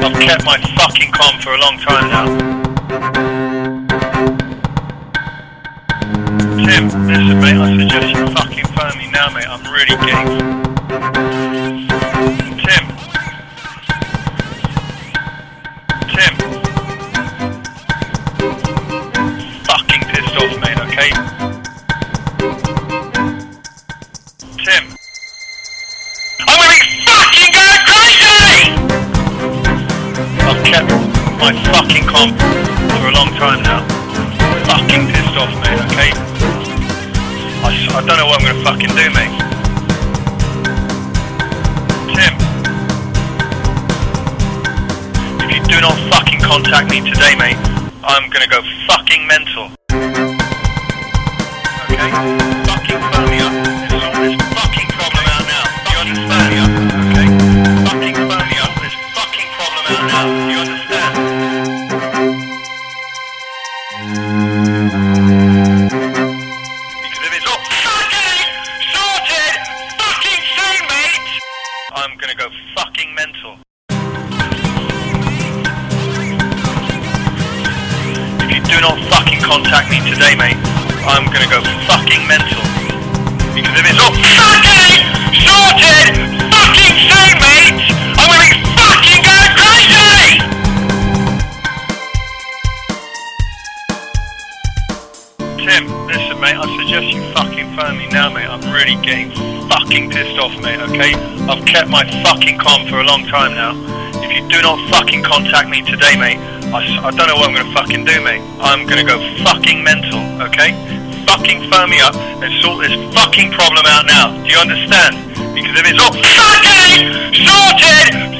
I've kept my fucking calm for a long time now. Tim, listen mate, I suggest you fucking phone me now mate, I'm really getting... Tim. Fucking pissed off mate, okay? Tim. I'm gonna be fucking going crazy! I've kept my fucking calm for a long time now. Fucking pissed off mate, okay? I don't know what I'm gonna fucking do mate. Tim. If you do not fucking contact me today mate, I'm gonna go fucking mental. Okay? Fucking phone me up and sort this fucking problem out now. Do you understand? Okay? Fucking phone me up and this fucking problem out now. Do you understand? Because if it's all fucking sorted fucking soon, mate, I'm gonna go fucking mental. If you do not fucking contact me today, mate, I'm gonna go fucking mental. Because if it's all fucking sorted fucking soon, mate, I'm gonna be fucking going crazy! Tim, listen mate, I suggest you fucking phone me now mate, I'm really getting fucking pissed off mate, okay? I've kept my fucking calm for a long time now. If you do not fucking contact me today mate, I don't know what I'm gonna fucking do mate. I'm gonna go fucking mental, okay? Fucking phone me up and sort this fucking problem out now. Do you understand? Because if it's all fucking sorted